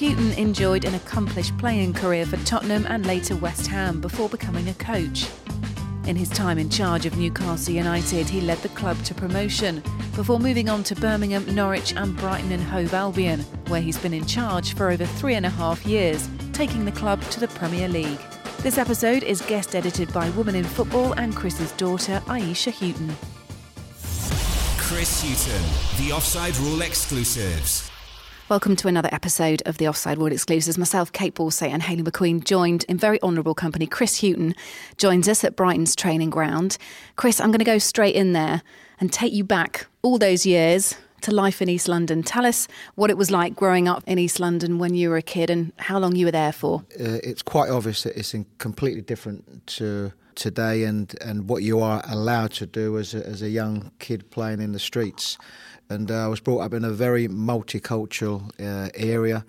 Hughton enjoyed an accomplished playing career for Tottenham and later West Ham before becoming a coach. In his time in charge of Newcastle United, he led the club to promotion before moving on to Birmingham, Norwich and Brighton and Hove Albion, where he's been in charge for over 3.5 years, taking the club to the Premier League. This episode is guest edited by Woman in Football and Chris's daughter, Aisha Hughton. Chris Hughton, the Offside Rule Exclusives. Welcome to another episode of the Offside Rule Exclusives. Myself, Kate Borsay and Hayley McQueen, joined in very honourable company. Chris Hughton joins us at Brighton's training ground. Chris, I'm going to go straight in there and take you back all those years to life in East London. Tell us what it was like growing up in East London when you were a kid and how long you were there for. It's quite obvious that it's completely different to today and what you are allowed to do as a young kid playing in the streets. And I was brought up in a very multicultural area,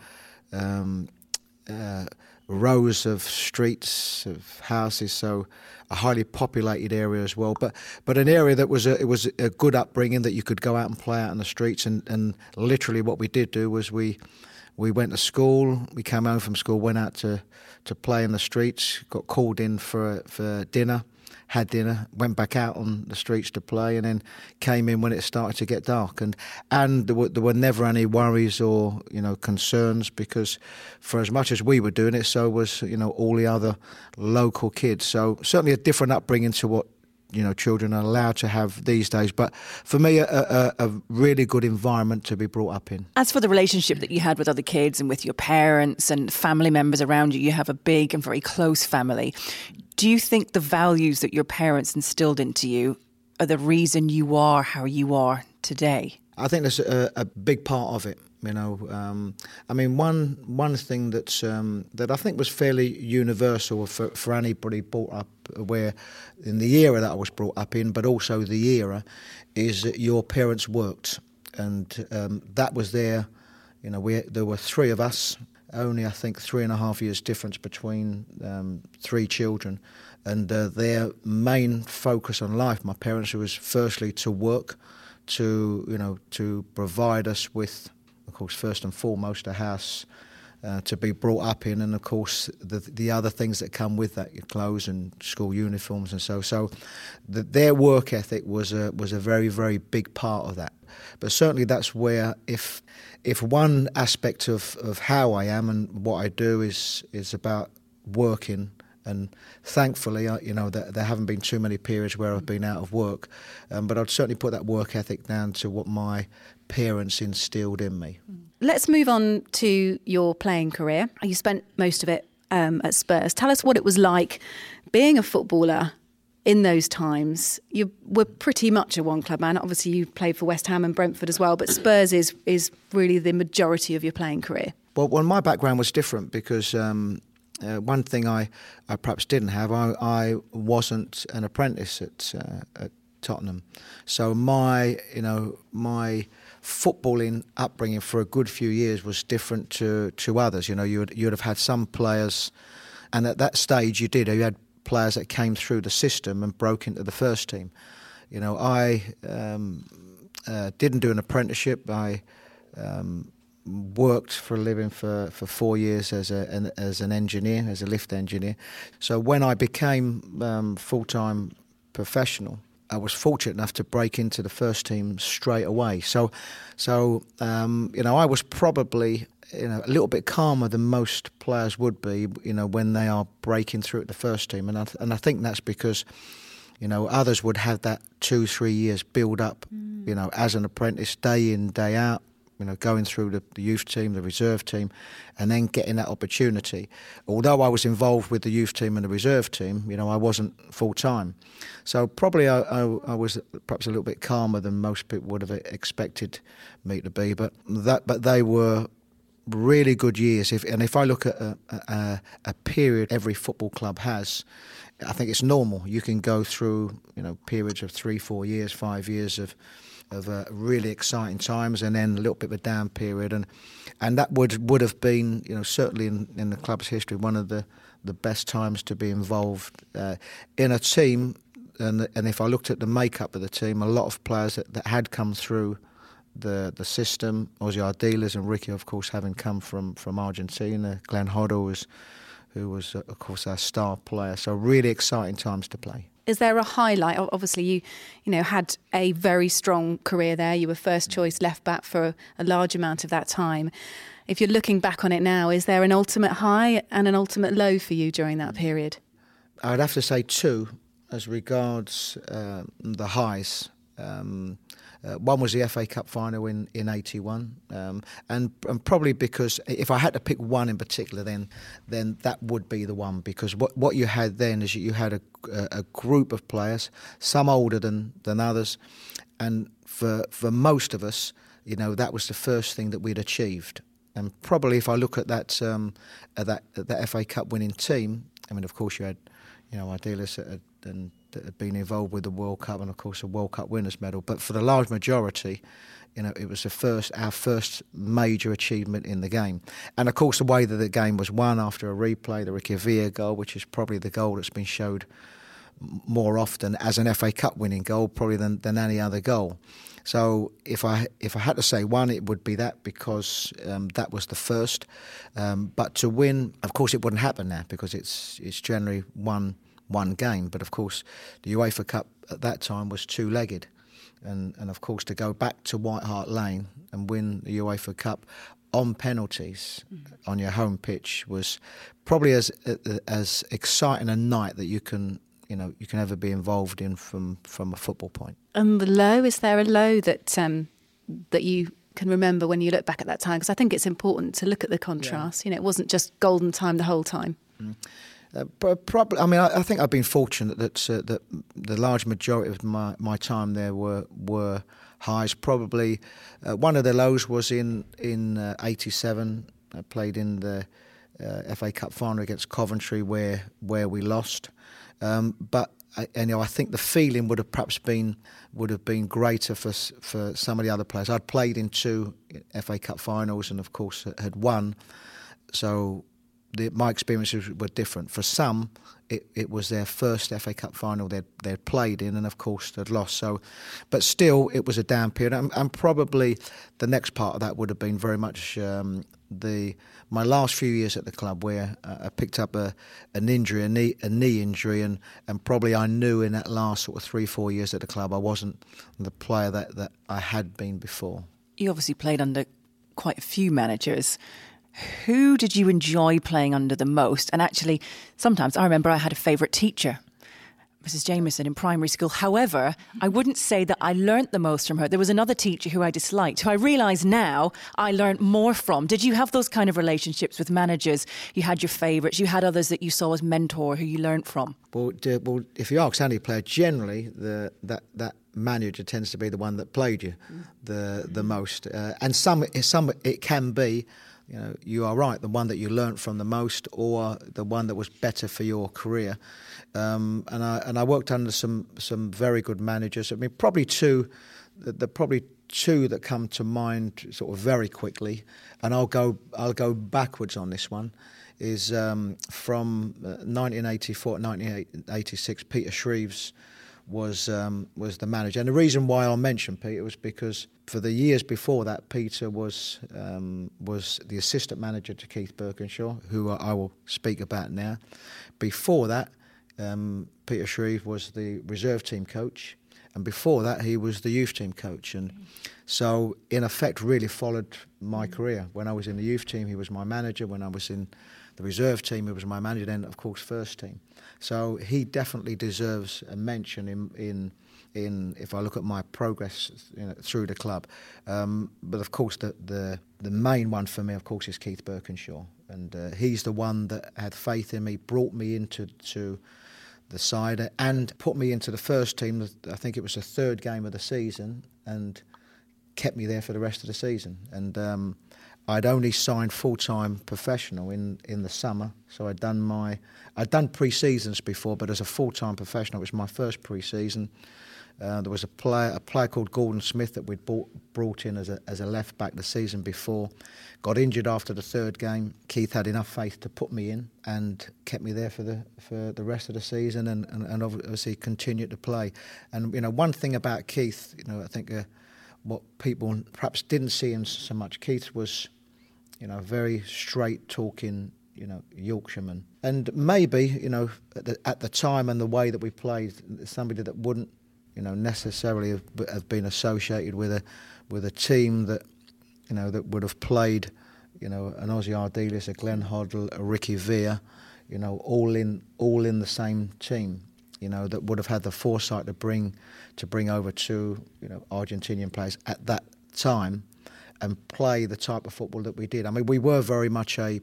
rows of streets, of houses, so a highly populated area as well. But an area that was a good upbringing, that you could go out and play out in the streets. And literally what we did do was we went to school, we came home from school, went out to play in the streets, got called in for dinner, had dinner, went back out on the streets to play, and then came in when it started to get dark. And there were never any worries or concerns, because for as much as we were doing it, so was all the other local kids. So certainly a different upbringing to what children are allowed to have these days. But for me, a really good environment to be brought up in. As for the relationship that you had with other kids and with your parents and family members around you, you have a big and very close family. Do you think the values that your parents instilled into you are the reason you are how you are today? I think there's a big part of it. One thing that I think was fairly universal for anybody brought up where in the era that I was brought up in, but also the era, is that your parents worked, and that was there. There were three of us. Only, I think, 3.5 years difference between three children, and their main focus on life, my parents, was firstly to work, to provide us with, of course, first and foremost, a house to be brought up in, and of course the other things that come with that, your clothes and school uniforms and so their work ethic was a very, very big part of that. But certainly that's where, if one aspect of how I am and what I do is about working, and thankfully, there haven't been too many periods where I've been out of work, but I'd certainly put that work ethic down to what my parents instilled in me. Let's move on to your playing career. You spent most of it at Spurs. Tell us what it was like being a footballer in those times. You were pretty much a one-club man. Obviously, you played for West Ham and Brentford as well, but Spurs is really the majority of your playing career. Well, my background was different because one thing I perhaps didn't have, I wasn't an apprentice at Tottenham. So my footballing upbringing for a good few years was different to others. You'd have had some players, and at that stage you had players that came through the system and broke into the first team. I didn't do an apprenticeship. I worked for a living for 4 years as an engineer, as a lift engineer. So when I became full-time professional, I was fortunate enough to break into the first team straight away. So I was probably a little bit calmer than most players would be, when they are breaking through at the first team, and I think that's because others would have that 2-3 years build up, as an apprentice, day in, day out, going through the youth team, the reserve team, and then getting that opportunity. Although I was involved with the youth team and the reserve team, I wasn't full-time. So probably I was perhaps a little bit calmer than most people would have expected me to be. But they were really good years. If I look at a period every football club has, I think it's normal. You can go through periods of 3-4 years, 5 years of really exciting times, and then a little bit of a down period, and that would have been certainly in the club's history one of the best times to be involved in a team. And if I looked at the makeup of the team, a lot of players that had come through the system. Ozzy Ardiles and Ricky, of course, having come from Argentina. Glenn Hoddle, who was, of course, our star player. So really exciting times to play. Is there a highlight? Obviously, you had a very strong career there. You were first choice left back for a large amount of that time. If you're looking back on it now, is there an ultimate high and an ultimate low for you during that period? I'd have to say two as regards the highs. One was the FA Cup final in 81, and probably because if I had to pick one in particular, then that would be the one, because what you had then is you had a group of players, some older than others, and for most of us, that was the first thing that we'd achieved. And probably if I look at that FA Cup winning team, I mean, of course you had Ardiles that had been involved with the World Cup and, of course, a World Cup winners' medal. But for the large majority, it was our first major achievement in the game. And, of course, the way that the game was won after a replay, the Ricky Villa goal, which is probably the goal that's been showed more often as an FA Cup winning goal probably than any other goal. So if I had to say one, it would be that, because that was the first. But to win, of course, it wouldn't happen now, because it's generally one game. But of course, the UEFA Cup at that time was two-legged, and of course to go back to White Hart Lane and win the UEFA Cup on penalties on your home pitch was probably as exciting a night that you can ever be involved in from a football point. And the low, is there a low that you can remember when you look back at that time? Because I think it's important to look at the contrast. Yeah. It wasn't just golden time the whole time. Probably. I mean, I think I've been fortunate that the large majority of my time there were highs. Probably one of the lows was in 87. I played in the FA Cup final against Coventry where we lost. But I think the feeling would have perhaps been greater for some of the other players. I'd played in 2 FA Cup finals and, of course, had won. So my experiences were different. For some, it was their first FA Cup final they'd played in, and of course they'd lost. So, but still, it was a down period. And probably the next part of that would have been very much my last few years at the club, where I picked up an injury, a knee injury, and probably I knew in that last sort of 3-4 years at the club I wasn't the player that I had been before. You obviously played under quite a few managers. Who did you enjoy playing under the most? And actually, sometimes I remember I had a favourite teacher, Mrs. Jameson, in primary school. However, I wouldn't say that I learnt the most from her. There was another teacher who I disliked, who I realise now I learnt more from. Did you have those kind of relationships with managers? You had your favourites, you had others that you saw as mentor who you learnt from? Well, if you ask any player, generally that manager tends to be the one that played you the most. And some it can be, you are right, the one that you learnt from the most, or the one that was better for your career. And I worked under some very good managers. I mean, probably two that come to mind sort of very quickly, and I'll go backwards on this one. Is from 1984 to 1986, Peter Shreeves was the manager. And the reason why I'll mention Peter was because for the years before that, Peter was the assistant manager to Keith Birkinshaw, who I will speak about now. Before that, Peter Shreeves was the reserve team coach, and before that he was the youth team coach, and so in effect really followed my career. When I was in the youth team, he was my manager. When I was in the reserve team, he was my manager. Then, of course, first team. So he definitely deserves a mention in if I look at my progress through the club. But of course, the main one for me, of course, is Keith Birkinshaw, and he's the one that had faith in me, brought me into the side, and put me into the first team. I think it was the third game of the season, and kept me there for the rest of the season. And I'd only signed full-time professional in the summer, so I'd done pre-seasons before, but as a full-time professional, it was my first pre-season. There was a player called Gordon Smith that we'd brought in as a left back the season before. Got injured after the third game. Keith had enough faith to put me in and kept me there for the rest of the season, and obviously continued to play. And one thing about Keith, I think what people perhaps didn't see in so much Keith was, very straight talking, Yorkshireman. And maybe, at the time and the way that we played, somebody that wouldn't, necessarily have been associated with a team that, that would have played, an Ossie Ardiles, a Glenn Hoddle, a Ricky Vere, all in the same team, that would have had the foresight to bring over two, Argentinian players at that time and play the type of football that we did. I mean, we were very much a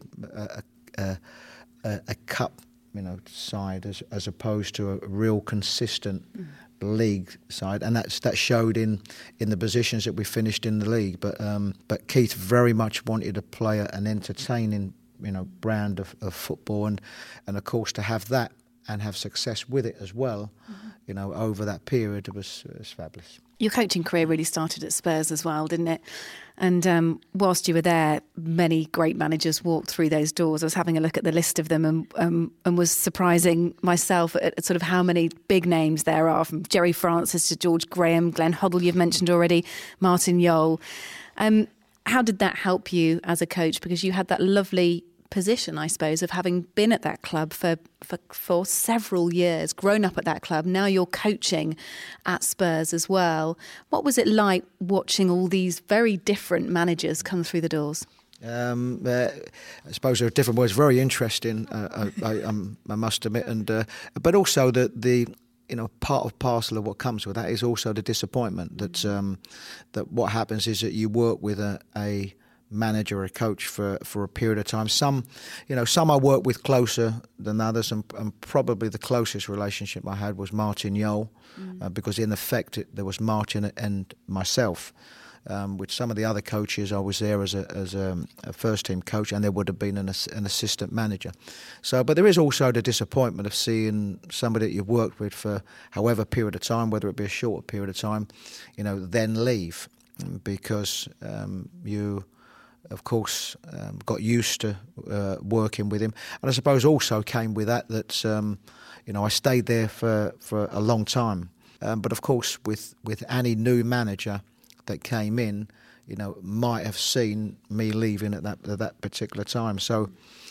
cup, side as opposed to a real consistent league side, and that showed in the positions that we finished in the league. But Keith very much wanted to play an entertaining, brand of football, and of course to have that and have success with it as well, over that period, it was fabulous. Your coaching career really started at Spurs as well, didn't it? And whilst you were there, many great managers walked through those doors. I was having a look at the list of them and was surprising myself at sort of how many big names there are, from Gerry Francis to George Graham, Glenn Hoddle you've mentioned already, Martin Jol. How did that help you as a coach? Because you had that lovely position, I suppose, of having been at that club for several years, grown up at that club. Now you're coaching at Spurs as well. What was it like watching all these very different managers come through the doors? I suppose there are different words. Very interesting, I must admit, and but also the part of parcel of what comes with that is also the disappointment that what happens is that you work with a manager or a coach for a period of time. Some I work with closer than others, and probably the closest relationship I had was Martin Jol, because in effect there was Martin and myself. With some of the other coaches, I was there as a first team coach, and there would have been an assistant manager. So, but there is also the disappointment of seeing somebody that you've worked with for however period of time, whether it be a short period of time, then leave, because you, of course, got used to working with him. And I suppose also came with that I stayed there for a long time. But of course, with any new manager that came in, might have seen me leaving at that particular time. So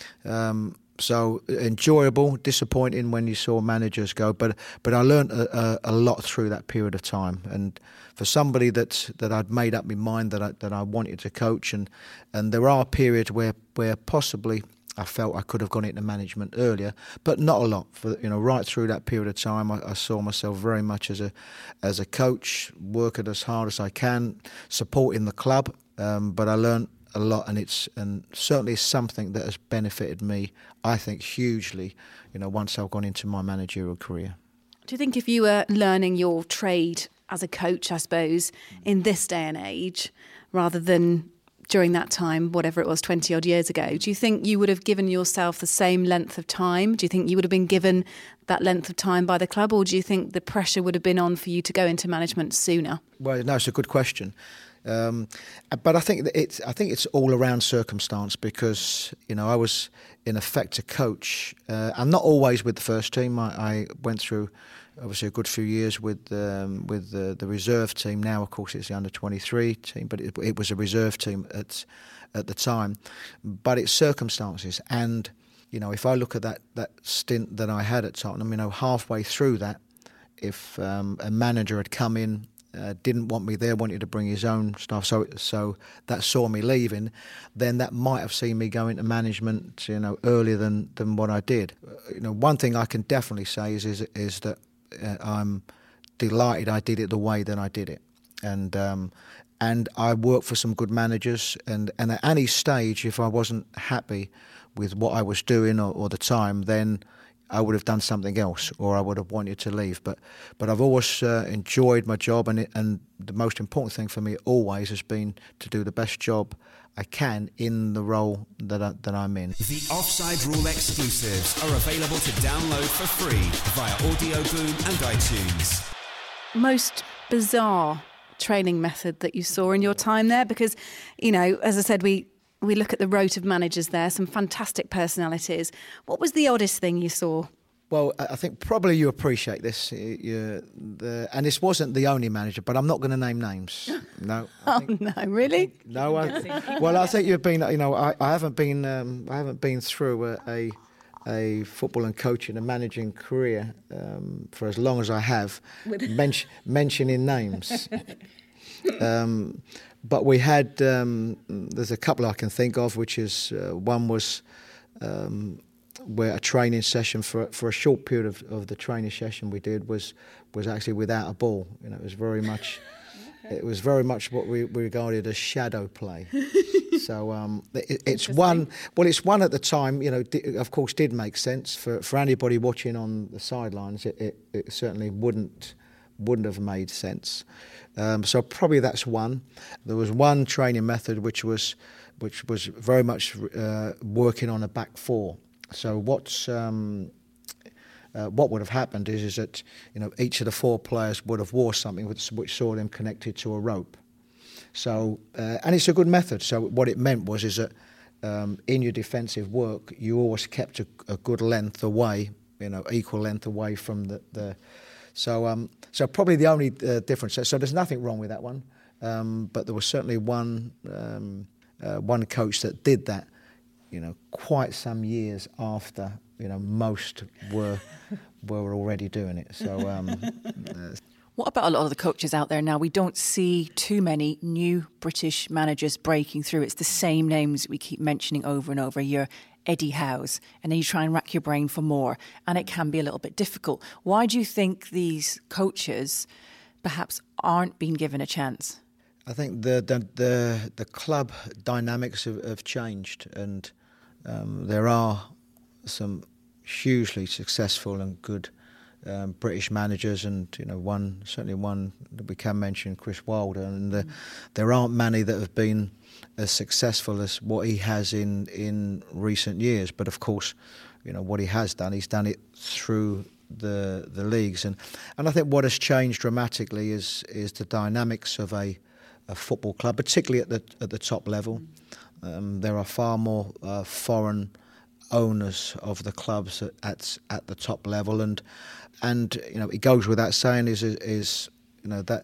enjoyable, disappointing when you saw managers go. But I learned a lot through that period of time. And for somebody that I'd made up my mind that I wanted to coach, and there are periods where possibly I felt I could have gone into management earlier, but not a lot. For right through that period of time, I saw myself very much as a coach, working as hard as I can, supporting the club. But I learned a lot, and certainly something that has benefited me, I think, hugely. Once I've gone into my managerial career. Do you think if you were learning your trade as a coach, I suppose, in this day and age, rather than during that time, whatever it was, 20 odd years ago, do you think you would have given yourself the same length of time? Do you think you would have been given that length of time by the club, or do you think the pressure would have been on for you to go into management sooner? Well, no, it's a good question. But I think it's all around circumstance, because I was in effect a coach, and not always with the first team. I went through obviously a good few years with the reserve team. Now, of course, it's the under-23 team, but it was a reserve team at the time. But it's circumstances, and if I look at that stint that I had at Tottenham, halfway through that, if a manager had come in, didn't want me there, wanted to bring his own stuff, so that saw me leaving, then that might have seen me go into management, earlier than what I did. One thing I can definitely say is that I'm delighted I did it the way that I did it, and I worked for some good managers, and at any stage, if I wasn't happy with what I was doing or the time, then I would have done something else, or I would have wanted to leave. But I've always enjoyed my job, and the most important thing for me always has been to do the best job I can in the role that I'm in. The Offside Rule exclusives are available to download for free via Audio Boom and iTunes. Most bizarre training method that you saw in your time there? Because, as I said, we look at the rote of managers there, some fantastic personalities. What was the oddest thing you saw? Well, I think probably you appreciate this, and this wasn't the only manager, but I'm not going to name names. No. No, really? No. I think you've been. I haven't been through a football and coaching and managing career for as long as I have, mentioning names. But we had. There's a couple I can think of, which is one was. Where a training session for a short period of the training session we did was actually without a ball. It was very much what we regarded as shadow play. So it's one. Well, it's one at the time. Of course, did make sense for anybody watching on the sidelines. It certainly wouldn't have made sense. So probably that's one. There was one training method which was very much working on a back four. So what would have happened is that each of the four players would have wore something which saw them connected to a rope. So and it's a good method. So what it meant is that in your defensive work you always kept a good length away, equal length away from the. So probably the only difference. So there's nothing wrong with that one, but there was certainly one coach that did that. Quite some years after, most were already doing it. So, what about a lot of the coaches out there now? We don't see too many new British managers breaking through. It's the same names we keep mentioning over and over. You're Eddie Howe's, and then you try and rack your brain for more, and it can be a little bit difficult. Why do you think these coaches perhaps aren't being given a chance? I think the club dynamics have changed, and there are some hugely successful and good British managers, and certainly one that we can mention, Chris Wilder, and there aren't many that have been as successful as what he has in recent years. But of course, what he has done, he's done it through the leagues, and I think what has changed dramatically is the dynamics of a football club, particularly at the top level. There are far more foreign owners of the clubs at the top level, and it goes without saying that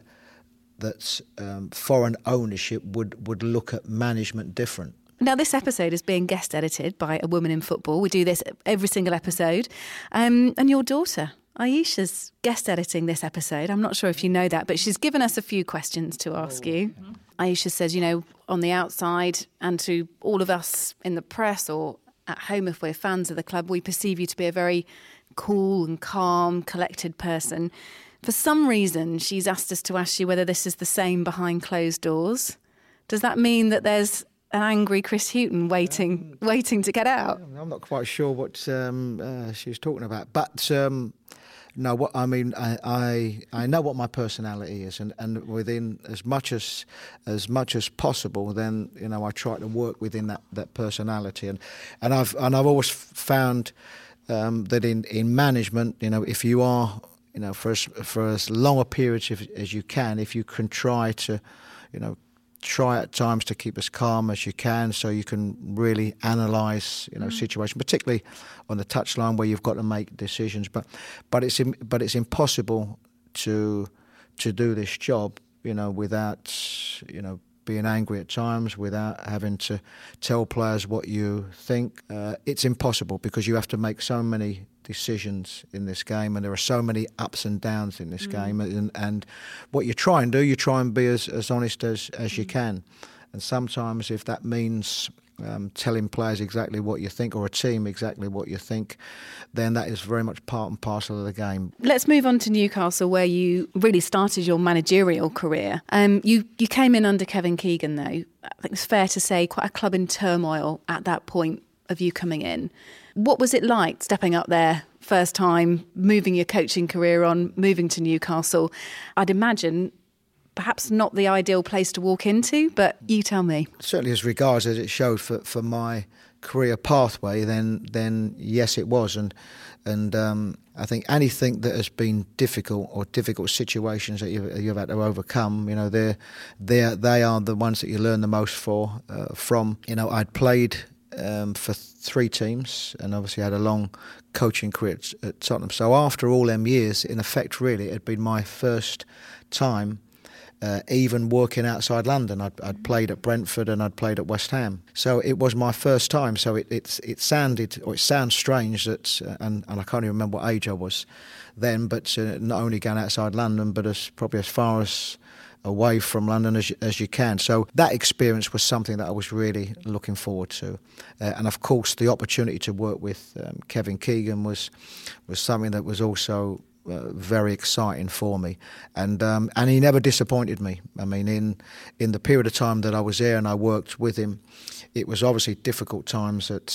foreign ownership would look at management different. Now, this episode is being guest edited by a woman in football. We do this every single episode, and your daughter Aisha's guest editing this episode. I'm not sure if you know that, but she's given us a few questions to ask you. Mm-hmm. Aisha says, on the outside and to all of us in the press or at home, if we're fans of the club, we perceive you to be a very cool and calm, collected person. For some reason, she's asked us to ask you whether this is the same behind closed doors. Does that mean that there's an angry Chris Hughton waiting to get out? I'm not quite sure what she's talking about, but no, what I mean, I know what my personality is, and within as much as possible, then I try to work within that personality, and I've always found that in management, if you are for as long a period as you can, if you can try to try at times to keep as calm as you can, so you can really analyse situation, particularly on the touchline where you've got to make decisions. But it's impossible to do this job without being angry at times, without having to tell players what you think. It's impossible because you have to make so many decisions in this game, and there are so many ups and downs in this game, and what you try and be as honest as you can, and sometimes if that means telling players exactly what you think, or a team exactly what you think, then that is very much part and parcel of the game. Let's move on to Newcastle, where you really started your managerial career. You came in under Kevin Keegan, though. I think it's fair to say quite a club in turmoil at that point of you coming in. What was it like stepping up there, first time, moving your coaching career on, moving to Newcastle? I'd imagine perhaps not the ideal place to walk into, but you tell me. Certainly as regards as it showed for my career pathway, then yes, it was. And I think anything that has been difficult or difficult situations that you've had to overcome, they are the ones that you learn the most from. I'd played for 3 teams, and obviously had a long coaching career at Tottenham. So after all them years, in effect, really, it had been my first time even working outside London. I'd played at Brentford and I'd played at West Ham. So it was my first time. So it sounds strange that, and I can't even remember what age I was then, but not only going outside London, but probably as far as away from London as you can. So that experience was something that I was really looking forward to. And of course, the opportunity to work with Kevin Keegan was something that was also very exciting for me, and he never disappointed me. I mean, in the period of time that I was there and I worked with him, it was obviously difficult times at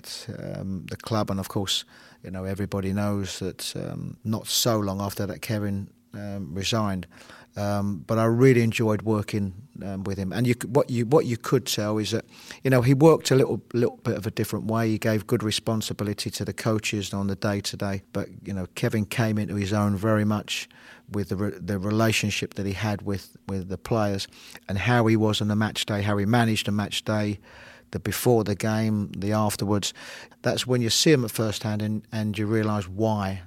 the club, and of course, everybody knows that not so long after that Kevin resigned. But I really enjoyed working with him, and what you could tell is that he worked a little bit of a different way. He gave good responsibility to the coaches on the day-to-day, but Kevin came into his own very much with the relationship that he had with the players, and how he was on the match day, how he managed the match day, the before the game, the afterwards. That's when you see him at first hand, and you realise why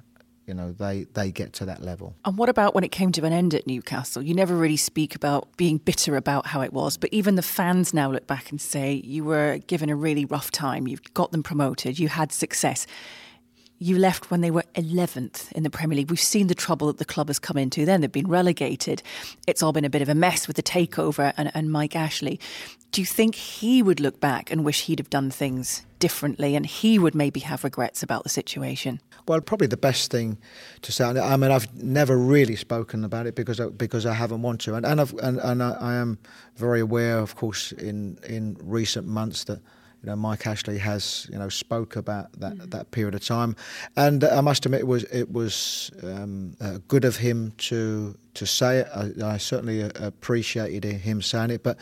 they get to that level. And what about when it came to an end at Newcastle? You never really speak about being bitter about how it was, but even the fans now look back and say you were given a really rough time. You've got them promoted. You had success. You left when they were 11th in the Premier League. We've seen the trouble that the club has come into then. They've been relegated. It's all been a bit of a mess with the takeover and Mike Ashley. Do you think he would look back and wish he'd have done things differently, and he would maybe have regrets about the situation? Well, probably the best thing to say. I mean, I've never really spoken about it because I haven't wanted to, and I am very aware, of course, in recent months that Mike Ashley has spoke about that period of time, and I must admit it was good of him to say it. I certainly appreciated him saying it, but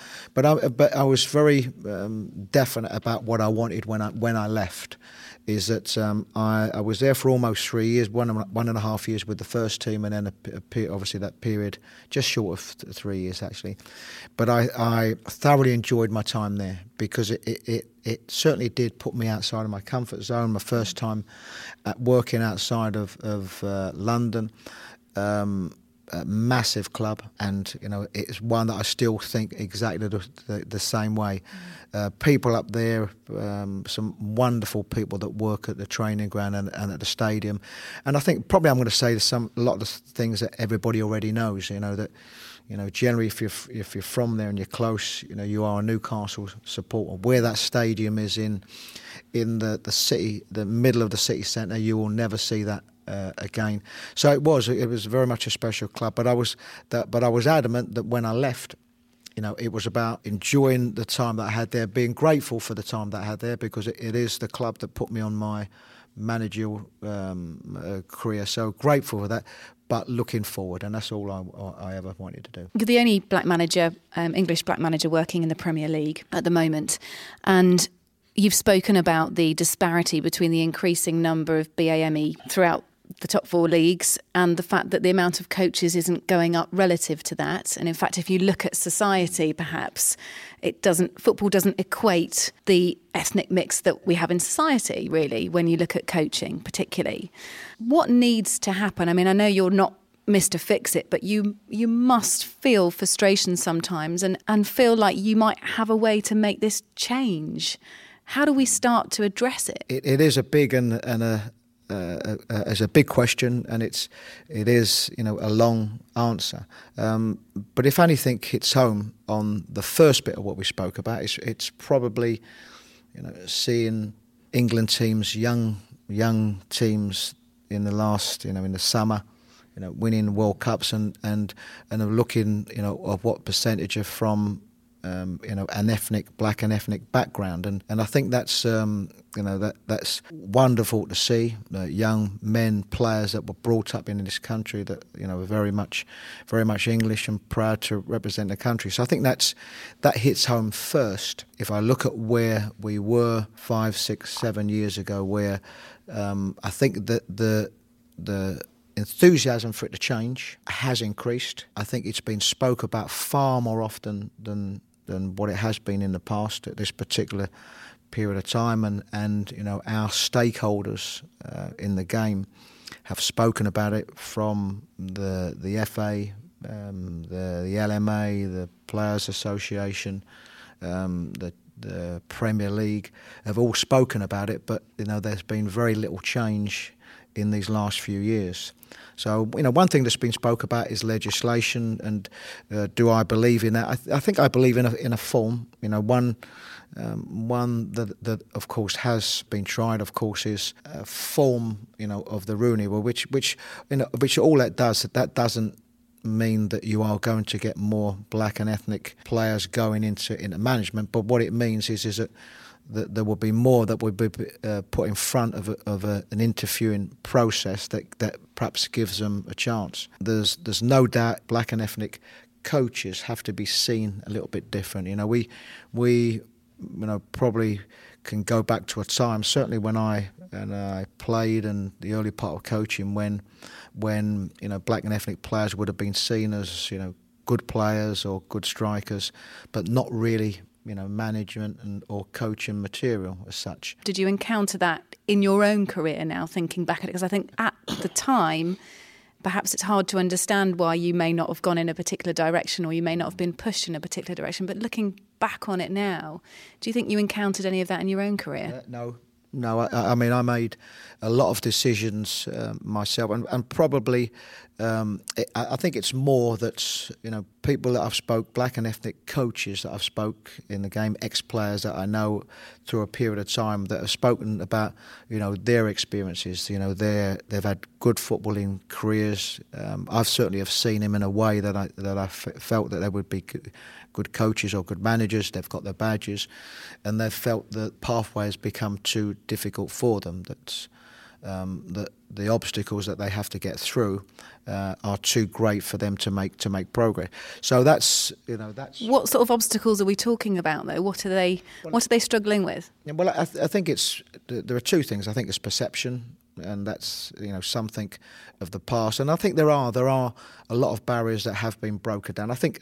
I was very definite about what I wanted when I left. Is that I was there for almost 3 years, 1.5 years with the first team, and then obviously that period just short of 3 years actually. But I thoroughly enjoyed my time there because it certainly did put me outside of my comfort zone. My first time working outside of London. A massive club, and it's one that I still think exactly the same way. People up there, some wonderful people that work at the training ground and at the stadium, and I think probably I'm going to say a lot of the things that everybody already knows. That generally if you're from there and you're close, you are a Newcastle supporter. Where that stadium is in the city, the middle of the city centre, you will never see that again. So it was very much a special club, but I was adamant that when I left, it was about enjoying the time that I had there, being grateful for the time that I had there, because it is the club that put me on my managerial career. So grateful for that, but looking forward, and that's all I ever wanted to do. You're the only black manager, English black manager working in the Premier League at the moment, and you've spoken about the disparity between the increasing number of BAME throughout the top 4 leagues and the fact that the amount of coaches isn't going up relative to that. And in fact, if you look at society, perhaps football doesn't equate the ethnic mix that we have in society, really, when you look at coaching particularly. What needs to happen? I mean, I know you're not Mr. Fix-It, but you must feel frustration sometimes and feel like you might have a way to make this change. How do we start to address it? It is a big as a big question, and it is a long answer. But if anything hits home on the first bit of what we spoke about, it's probably seeing England teams, young teams in the last in the summer, winning World Cups and looking of what percentage are from an black and ethnic background, and I think that's that's wonderful to see. Young men, players that were brought up in this country that are very much English and proud to represent the country. So I think that hits home first. If I look at where we were 5, 6, 7 years ago, where I think that the enthusiasm for it to change has increased. I think it's been spoke about far more often than what it has been in the past at this particular period of time, and our stakeholders in the game have spoken about it, from the FA, the LMA, the Players Association, the Premier League have all spoken about it, but there's been very little change in these last few years. So one thing that's been spoke about is legislation, and do I believe in that? I think I believe in a form. One that of course has been tried, of course, is a form of the Rooney Rule, which all that does, that doesn't mean that you are going to get more black and ethnic players going into management, but what it means is that there will be more that will be put in front of an interviewing process that perhaps gives them a chance. There's no doubt black and ethnic coaches have to be seen a little bit different. We probably can go back to a time, certainly when I played, and the early part of coaching, when black and ethnic players would have been seen as good players or good strikers, but not really management or coaching material as such. Did you encounter that in your own career now, thinking back at it? Because I think at the time, perhaps it's hard to understand why you may not have gone in a particular direction, or you may not have been pushed in a particular direction. But looking back on it now, do you think you encountered any of that in your own career? No, I mean, I made a lot of decisions myself, and probably I think it's more that people that I've spoke, black and ethnic coaches that I've spoke in the game, ex-players that I know through a period of time, that have spoken about their experiences. They've had good footballing careers. I've certainly have seen him in a way that I felt that they would be good coaches or good managers. They've got their badges, and they've felt that pathway has become too difficult for them, that the obstacles that they have to get through are too great for them to make progress. So that's what sort of obstacles are we talking about, though? What are they struggling with? Well, I think there are two things. I think it's perception, and that's something of the past, and I think there are a lot of barriers that have been broken down. I think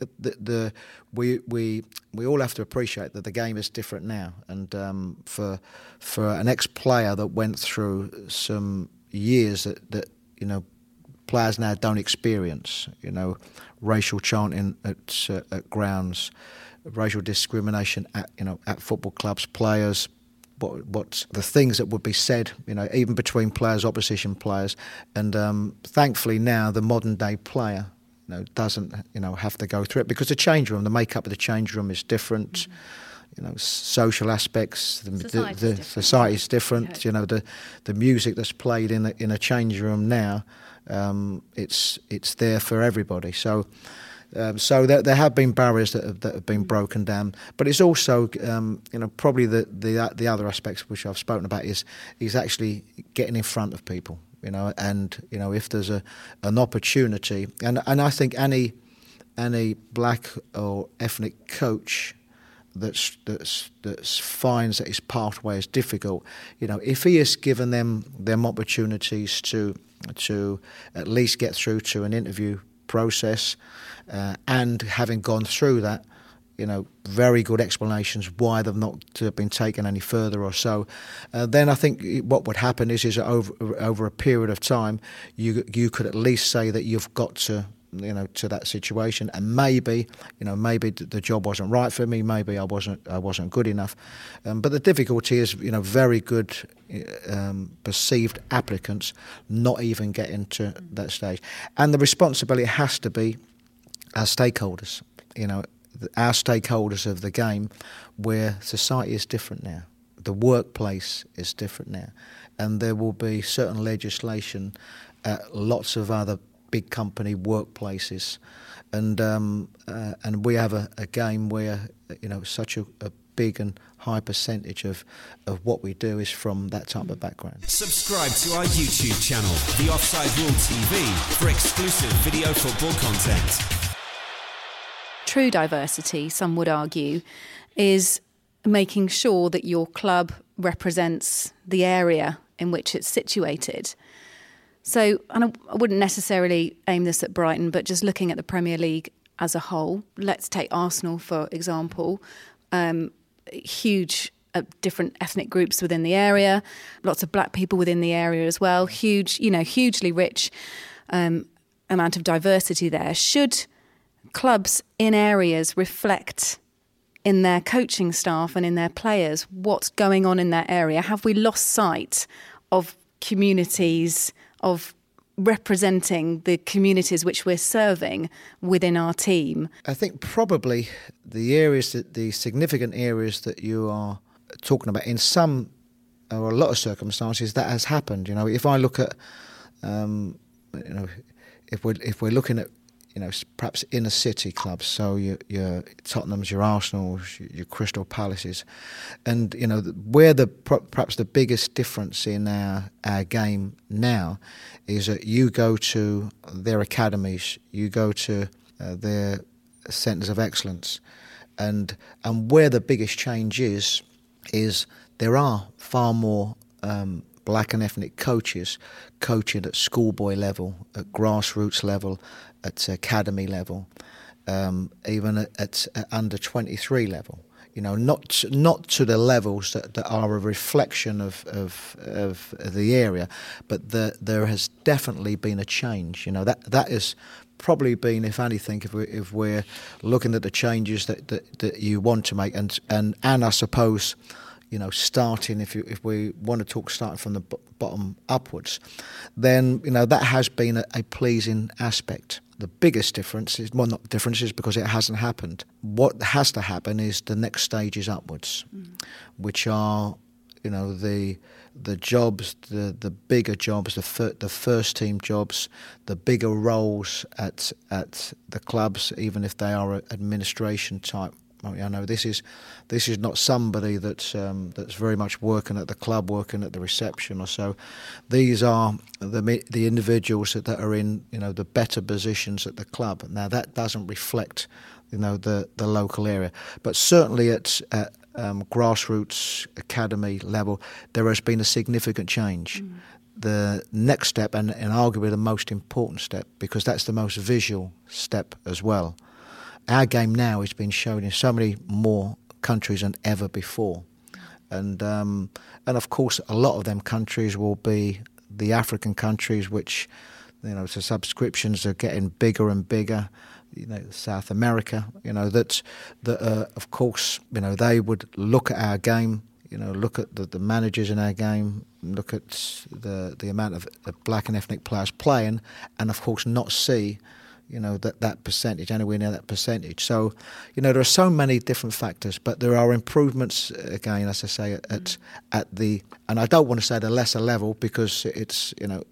we all have to appreciate that the game is different now, and for an ex-player that went through some years that players now don't experience, racial chanting at grounds, racial discrimination at football clubs, players. What the things that would be said, even between players, opposition players, and thankfully now the modern day player, doesn't have to go through it, because the makeup of the change room is different. Social aspects, the society is different. The music that's played in a change room now, it's there for everybody. So there have been barriers that have been broken down, but it's also probably the other aspects which I've spoken about is actually getting in front of people, and if there's an opportunity, and I think any black or ethnic coach that finds that his pathway is difficult, if he is given them opportunities to at least get through to an interview process, and having gone through that, very good explanations why they've not been taken any further or so, then I think what would happen is over a period of time, you could at least say that you've got to that situation, and maybe the job wasn't right for me, maybe I wasn't good enough, but the difficulty is very good perceived applicants not even getting to that stage, and the responsibility has to be our stakeholders, our stakeholders of the game, where society is different now, the workplace is different now, and there will be certain legislation at lots of other big company workplaces, and we have a game where such a big and high percentage of what we do is from that type of background. Subscribe to our YouTube channel, The Offside Rule TV, for exclusive video football content. True diversity, some would argue, is making sure that your club represents the area in which it's situated. So, and I wouldn't necessarily aim this at Brighton, but just looking at the Premier League as a whole, let's take Arsenal, for example. Huge different ethnic groups within the area, lots of black people within the area as well. Hugely rich amount of diversity there. Should clubs in areas reflect in their coaching staff and in their players what's going on in that area? Have we lost sight of communities, of representing the communities which we're serving within our team? I think probably the significant areas that you are talking about, in some or a lot of circumstances, that has happened. If I look at, if we're looking at, perhaps inner city clubs, so your Tottenhams, your Arsenals, your Crystal Palaces, and where perhaps the biggest difference in our game now is that you go to their academies, you go to their centres of excellence, and where the biggest change is there are far more black and ethnic coaches coaching at schoolboy level, at grassroots level, at academy level, even at under 23 level. Not to the levels that are a reflection of the area, but there has definitely been a change. That has probably been, if anything, if we're looking at the changes that you want to make, and I suppose, starting, if we want to talk starting from the bottom upwards, then that has been a pleasing aspect. The biggest difference is, well, not differences because it hasn't happened. What has to happen is the next stages upwards, which are, the jobs, the bigger jobs, the first team jobs, the bigger roles at the clubs, even if they are administration type. I know this is not somebody that's very much working at the club, working at the reception or so. These are the individuals that are in the better positions at the club. Now that doesn't reflect the local area, but certainly at grassroots academy level there has been a significant change. The next step, and arguably the most important step, because that's the most visual step as well. Our game now is being shown in so many more countries than ever before, and of course a lot of them countries will be the African countries, which the subscriptions are getting bigger and bigger. South America, that of course they would look at our game, look at the managers in our game, look at the amount of black and ethnic players playing, and of course not see that percentage, anywhere near that percentage. So, there are so many different factors, but there are improvements, again, as I say, at the, and I don't want to say the lesser level because it's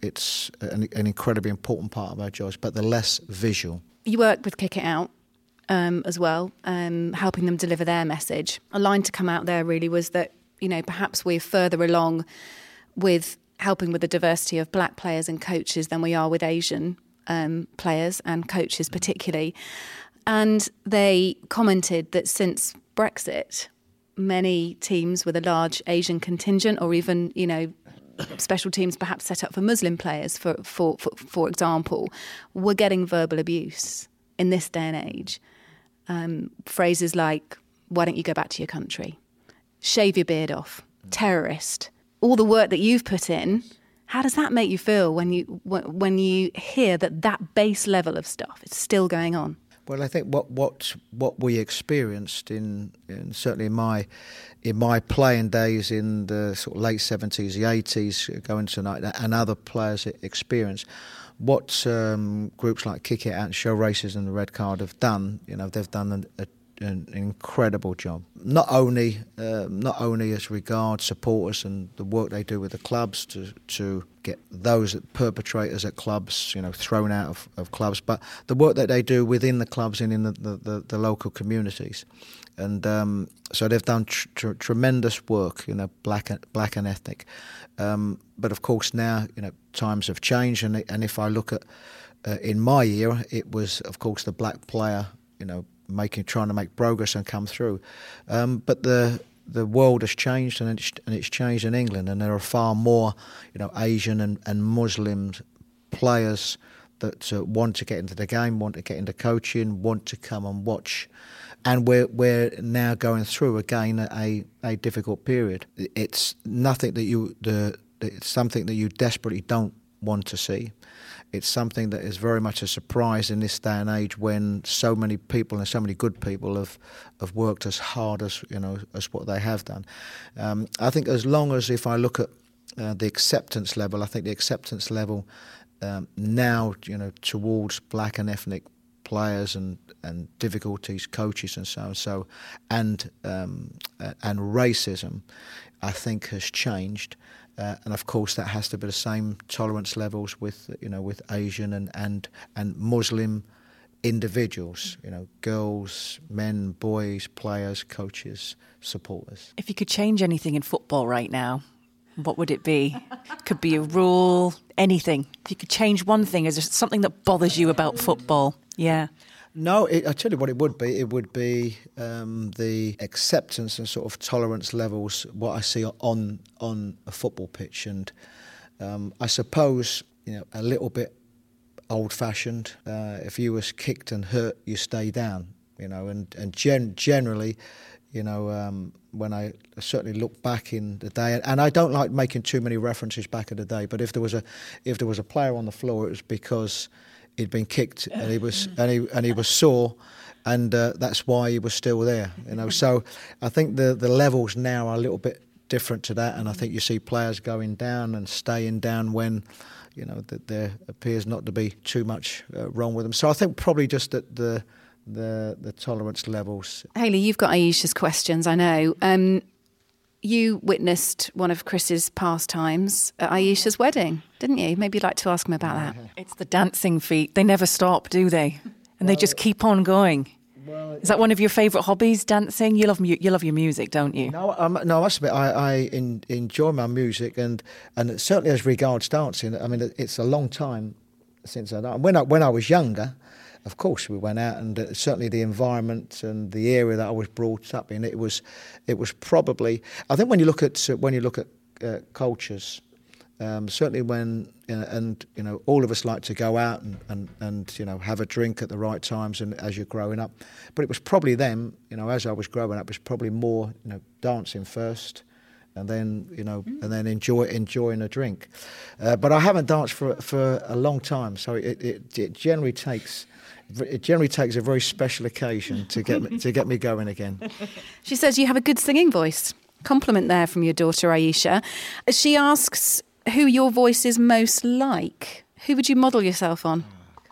an incredibly important part of our jobs, but the less visual. You work with Kick It Out as well, helping them deliver their message. A line to come out there really was that, perhaps we're further along with helping with the diversity of black players and coaches than we are with Asian players and coaches particularly. And they commented that since Brexit, many teams with a large Asian contingent, or even, special teams perhaps set up for Muslim players, for example, were getting verbal abuse in this day and age. Phrases like, why don't you go back to your country? Shave your beard off. Terrorist. All the work that you've put in. How does that make you feel when you hear that base level of stuff is still going on? Well, I think what we experienced in certainly in my playing days in the sort of late 70s, the 80s, going tonight, and other players experienced, what groups like Kick It Out and Show Racism and the Red Card have done. They've done an incredible job. Not only as regards supporters and the work they do with the clubs to get those perpetrators at clubs, thrown out of clubs, but the work that they do within the clubs and in the local communities. And so they've done tremendous work, black and ethnic. But of course now, times have changed, and if I look at in my era, it was of course the black player, trying to make progress and come through. But the world has changed, and it's changed in England, and there are far more, Asian and Muslim players that want to get into the game, want to get into coaching, want to come and watch And we're now going through again a difficult period. It's it's something that you desperately don't want to see. It's something that is very much a surprise in this day and age when so many people and so many good people have worked as hard as what they have done. I think as long as, if I look at the acceptance level, I think the acceptance level now, towards black and ethnic players and difficulties, coaches and so and racism, I think has changed. And of course, that has to be the same tolerance levels with Asian and Muslim individuals, girls, men, boys, players, coaches, supporters. If you could change anything in football right now, what would it be? Could be a rule, anything. If you could change one thing, is there something that bothers you about football? Yeah. No, I tell you what it would be. It would be the acceptance and sort of tolerance levels, what I see on a football pitch. And I suppose, a little bit old-fashioned. If you was kicked and hurt, you stay down, and generally, when I certainly look back in the day, and I don't like making too many references back in the day, but if there was a player on the floor, it was because he'd been kicked and he was sore, and that's why he was still there. So I think the levels now are a little bit different to that, and I think you see players going down and staying down when that there appears not to be too much wrong with them. So I think probably just that the tolerance levels. Hayley, you've got Ayesha's questions, I know. You witnessed one of Chris's pastimes at Ayesha's wedding, didn't you? Maybe you'd like to ask him about that. It's the dancing feet. They never stop, do they? And they just keep on going. Is that one of your favourite hobbies, dancing? You love your music, don't you? No, I must admit, I enjoy my music, and certainly as regards dancing, I mean, it's a long time since I danced. When I was younger, of course, we went out, and certainly the environment and the area that I was brought up in, it was probably. I think when you look at cultures, certainly when all of us like to go out and have a drink at the right times and as you're growing up, but it was probably them. As I was growing up, it was probably more dancing first, and then and then enjoying a drink. But I haven't danced for a long time, so it generally takes. It generally takes a very special occasion to get me going again. She says you have a good singing voice. Compliment there from your daughter Ayesha. She asks who your voice is most like. Who would you model yourself on?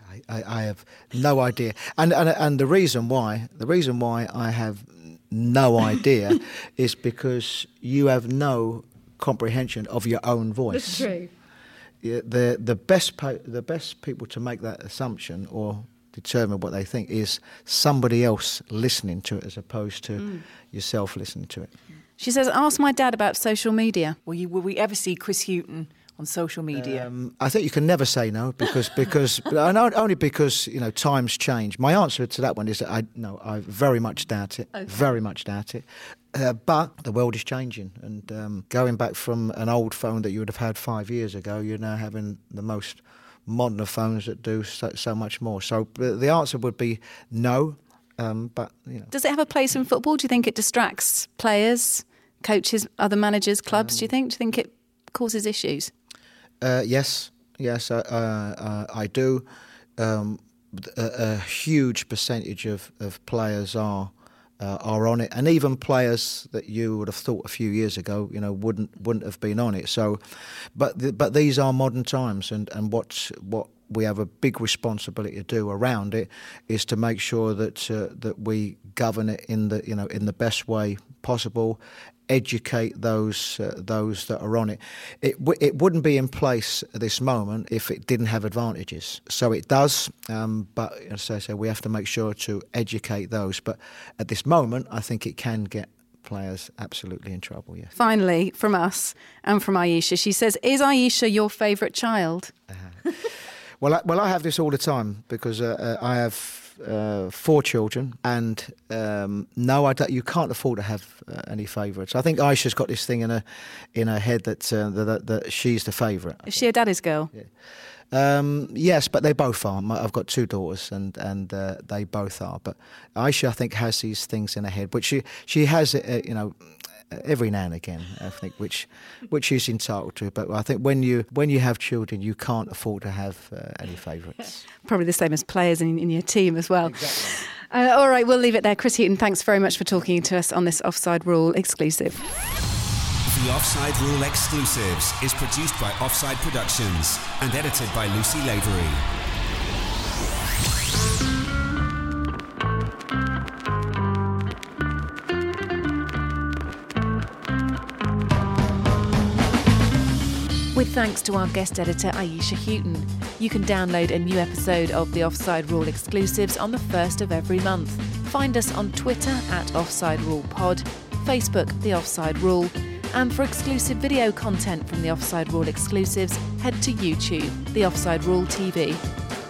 I have no idea, and the reason why I have no idea is because you have no comprehension of your own voice. That's true. Yeah, the best people to make that assumption or determine what they think is somebody else listening to it as opposed to yourself listening to it. She says, ask my dad about social media. Will we ever see Chris Hughton on social media? I think you can never say no because only because times change. My answer to that one is that I very much doubt it. Okay. Very much doubt it. But the world is changing, and going back from an old phone that you would have had 5 years ago, you're now having the most modern phones that do so much more. So the answer would be no, but Does it have a place in football? Do you think it distracts players, coaches, other managers, clubs? Do you think it causes issues? Yes, I do. A huge percentage of players are on it, and even players that you would have thought a few years ago, wouldn't have been on it. So, but these are modern times, and what we have a big responsibility to do around it is to make sure that we govern it in the best way possible. Educate those that are on it. It wouldn't be in place at this moment if it didn't have advantages. So it does, but as I say, we have to make sure to educate those. But at this moment, I think it can get players absolutely in trouble. Yeah. Finally, from us and from Ayesha, she says, "Is Ayesha your favourite child?" Well, I have this all the time because I have 4 children, and no, you can't afford to have any favourites. I think Aisha's got this thing in her head that she's the favourite. Is she a daddy's girl? Yeah. Yes, but they both are. I've got 2 daughters, and they both are. But Aisha, I think, has these things in her head, which she has, every now and again, I think, which she's entitled to. But I think when you have children, you can't afford to have any favourites. Probably the same as players in your team as well. Exactly. All right, we'll leave it there. Chris Heaton, thanks very much for talking to us on this Offside Rule exclusive. The Offside Rule Exclusives is produced by Offside Productions and edited by Lucy Lavery. With thanks to our guest editor Aisha Houghton. You can download a new episode of the Offside Rule Exclusives on the 1st of every month. Find us on Twitter at Offside Rule Pod, Facebook The Offside Rule, and for exclusive video content from the Offside Rule Exclusives, head to YouTube, The Offside Rule TV.